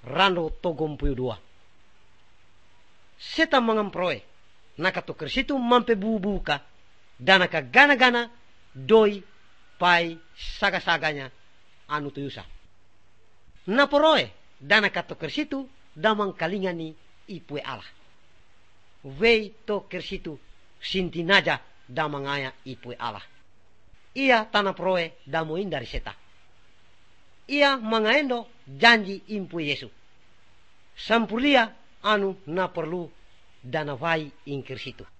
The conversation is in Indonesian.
rando togompuyo dua. Seta mangamproe nakatukar situ mampe bubuka danaka gana-gana doi pai saga-saganya anu tuyusa. Naporoe danaka tukar situ damang kalingani ipue Allah. Wei tukar situ sintinaja damangaya ipue Allah. Ia tanah proe damoin dari seta. Ia mangaendo janji impu Yesu. Sampulia anu na perlu dana vai ingkir situ.